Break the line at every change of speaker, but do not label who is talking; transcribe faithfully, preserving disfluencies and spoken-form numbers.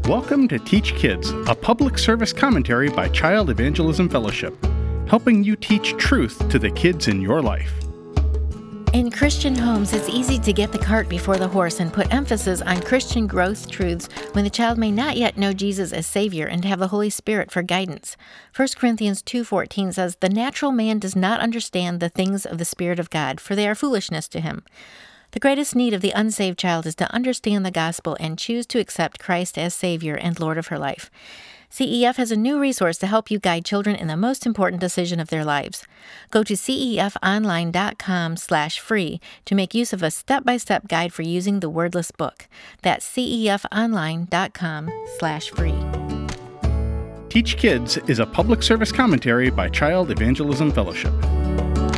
Welcome to Teach Kids, a public service commentary by Child Evangelism Fellowship, helping you teach truth to the kids in your life.
In Christian homes, it's easy to get the cart before the horse and put emphasis on Christian growth truths when the child may not yet know Jesus as Savior and have the Holy Spirit for guidance. First Corinthians two fourteen says, "The natural man does not understand the things of the Spirit of God, for they are foolishness to him." The greatest need of the unsaved child is to understand the gospel and choose to accept Christ as Savior and Lord of her life. C E F has a new resource to help you guide children in the most important decision of their lives. Go to cefonline.com slash free to make use of a step-by-step guide for using the wordless book. That's cefonline.com slash free.
Teach Kids is a public service commentary by Child Evangelism Fellowship.